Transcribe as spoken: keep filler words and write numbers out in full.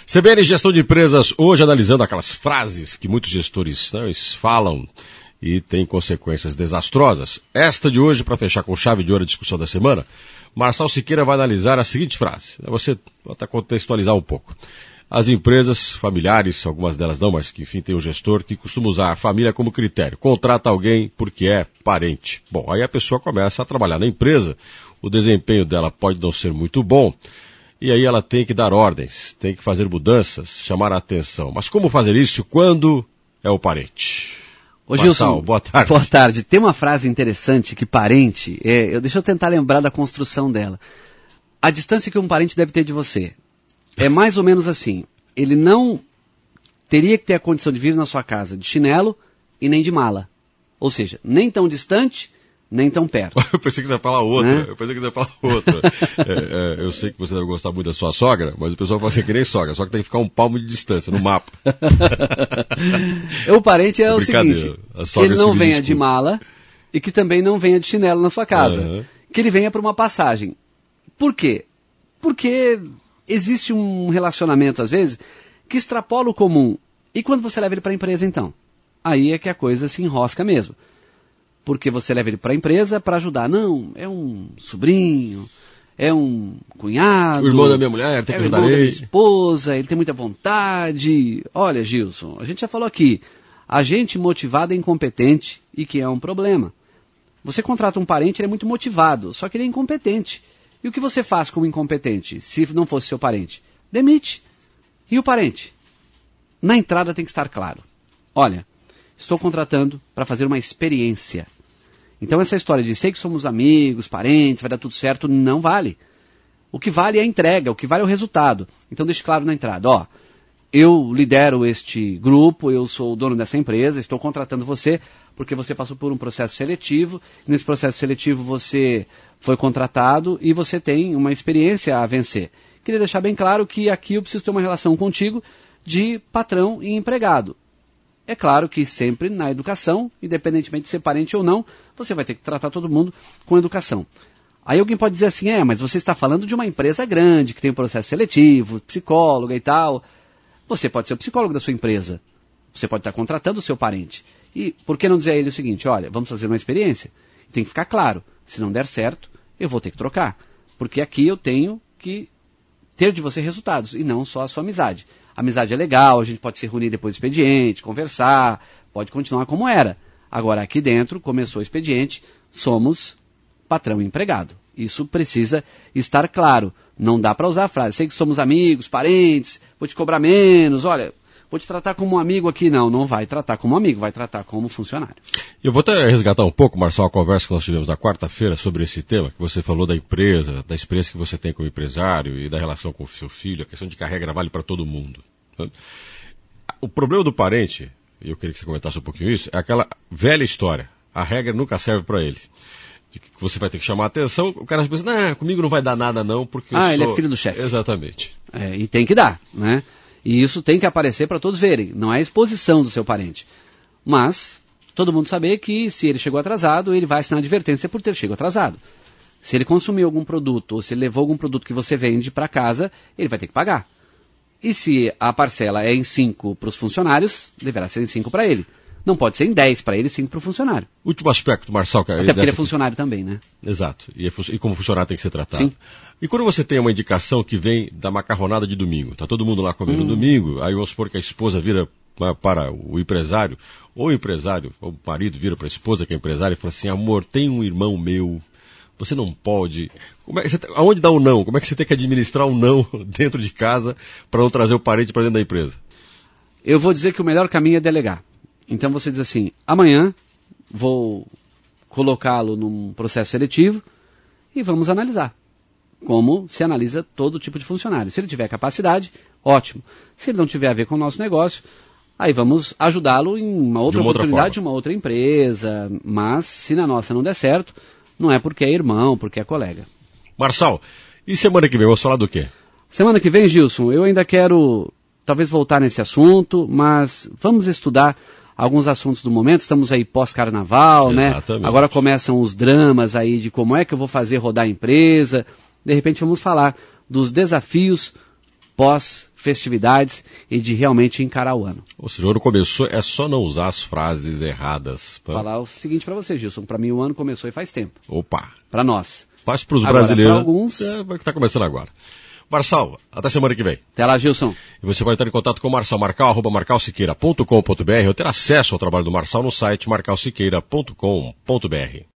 C B N Gestão de Empresas, hoje analisando aquelas frases que muitos gestores, né, falam e têm consequências desastrosas. Esta de hoje, para fechar com chave de ouro a discussão da semana, Marçal Siqueira vai analisar a seguinte frase. Você até contextualizar um pouco. As empresas familiares, algumas delas não, mas que enfim tem um gestor que costuma usar a família como critério. Contrata alguém porque é parente. Bom, aí a pessoa começa a trabalhar na empresa, o desempenho dela pode não ser muito bom, e aí ela tem que dar ordens, tem que fazer mudanças, chamar a atenção. Mas como fazer isso quando é o parente? Ô Gilson, boa tarde. Boa tarde. Tem uma frase interessante que parente, é, eu, deixa eu tentar lembrar da construção dela. A distância que um parente deve ter de você é mais ou menos assim. Ele não teria que ter a condição de vir na sua casa de chinelo e nem de mala. Ou seja, nem tão distante, nem tão perto. Eu pensei que você ia falar outra. Né? Eu pensei que você ia falar outra. é, é, eu sei que você deve gostar muito da sua sogra, mas o pessoal fala assim que nem sogra, só que tem que ficar um palmo de distância no mapa. O parente é o seguinte, que ele não venha de mala e que também não venha de chinelo na sua casa. Uhum. Que ele venha para uma passagem. Por quê? Porque existe um relacionamento, às vezes, que extrapola o comum. E quando você leva ele para a empresa, então? Aí é que a coisa se enrosca mesmo. Porque você leva ele para a empresa para ajudar. Não, é um sobrinho, é um cunhado. O irmão da minha mulher, tem que ajudar ele. É o irmão da minha esposa, ele tem muita vontade. Olha, Gilson, a gente já falou aqui, a gente motivada é incompetente e que é um problema. Você contrata um parente, ele é muito motivado, só que ele é incompetente. E o que você faz como incompetente, se não fosse seu parente? Demite. E o parente? Na entrada tem que estar claro. Olha, estou contratando para fazer uma experiência. Então essa história de sei que somos amigos, parentes, vai dar tudo certo, não vale. O que vale é a entrega, o que vale é o resultado. Então deixe claro na entrada, ó, eu lidero este grupo, eu sou o dono dessa empresa, estou contratando você porque você passou por um processo seletivo, nesse processo seletivo você foi contratado e você tem uma experiência a vencer. Queria deixar bem claro que aqui eu preciso ter uma relação contigo de patrão e empregado. É claro que sempre na educação, independentemente de ser parente ou não, você vai ter que tratar todo mundo com educação. Aí alguém pode dizer assim, é, mas você está falando de uma empresa grande, que tem um processo seletivo, psicóloga e tal. Você pode ser o psicólogo da sua empresa. Você pode estar contratando o seu parente. E por que não dizer a ele o seguinte, olha, vamos fazer uma experiência? Tem que ficar claro, se não der certo, eu vou ter que trocar. Porque aqui eu tenho que ter de você resultados, e não só a sua amizade. A amizade é legal, a gente pode se reunir depois do expediente, conversar, pode continuar como era. Agora, aqui dentro, começou o expediente, somos patrão e empregado. Isso precisa estar claro. Não dá para usar a frase, sei que somos amigos, parentes, vou te cobrar menos, olha, vou te tratar como um amigo aqui. Não, não vai tratar como amigo, vai tratar como funcionário. Eu vou até resgatar um pouco, Marçal, a conversa que nós tivemos na quarta-feira sobre esse tema, que você falou da empresa, da experiência que você tem com o empresário e da relação com o seu filho, a questão de que a regra vale para todo mundo. O problema do parente, e eu queria que você comentasse um pouquinho isso, é aquela velha história. A regra nunca serve para ele. De que você vai ter que chamar a atenção, o cara pensa, não, comigo não vai dar nada não, porque eu ah, sou... ele é filho do chefe. Exatamente. É, e tem que dar, né? E isso tem que aparecer para todos verem, não é a exposição do seu parente. Mas, todo mundo saber que se ele chegou atrasado, ele vai assinar advertência por ter chegado atrasado. Se ele consumiu algum produto, ou se ele levou algum produto que você vende para casa, ele vai ter que pagar. E se a parcela é em cinco para os funcionários, deverá ser em cinco para ele. Não pode ser em dez para ele e cinco para o funcionário. Último aspecto, Marçal. Que Até porque ele é funcionário também, né? Exato. E, é fu- e como funcionário tem que ser tratado. Sim. E quando você tem uma indicação que vem da macarronada de domingo, tá todo mundo lá comendo hum. domingo, aí vamos supor que a esposa vira para o empresário, ou o empresário, ou o marido vira para a esposa que é empresária e fala assim, amor, tem um irmão meu, você não pode... Como é que você, aonde dá o não? Como é que você tem que administrar o não dentro de casa para não trazer o parente para dentro da empresa? Eu vou dizer que o melhor caminho é delegar. Então você diz assim, amanhã vou colocá-lo num processo seletivo e vamos analisar como se analisa todo tipo de funcionário. Se ele tiver capacidade, ótimo. Se ele não tiver a ver com o nosso negócio, aí vamos ajudá-lo em uma outra uma oportunidade, outra de uma outra empresa. Mas se na nossa não der certo, não é porque é irmão, porque é colega. Marçal, e semana que vem, vamos falar do quê? Semana que vem, Gilson, eu ainda quero talvez voltar nesse assunto, mas vamos estudar alguns assuntos do momento. Estamos aí pós-carnaval, né? Agora começam os dramas aí de como é que eu vou fazer rodar a empresa. De repente vamos falar dos desafios pós festividades e de realmente encarar o ano. O senhor começou, é só não usar as frases erradas. Vou falar o seguinte para você, Gilson, para mim o ano começou e faz tempo. Opa! Para nós. Mas para os brasileiros, para alguns... é, está começando agora. Marçal, até semana que vem. Até lá, Gilson. E você pode estar em contato com o Marçal Marcal, arroba marcal siqueira ponto com ponto br, ou ter acesso ao trabalho do Marçal no site marcal siqueira ponto com ponto br.